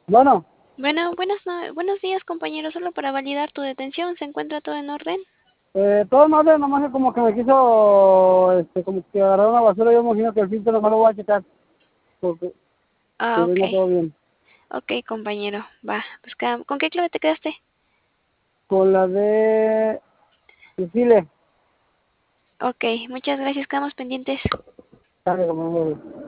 Bueno, Bueno, buenos días, compañero. Solo para validar tu detención. ¿Se encuentra todo en orden? todo en orden, nomás que como que me quiso, como que agarrar una basura, yo me imagino que el filtro nomás lo voy a checar, porque que Ah, ok. venga todo bien. Ok, compañero. Va. Pues, ¿con qué clave te quedaste? Con la de Chile, Ok, muchas gracias. Quedamos pendientes. sale como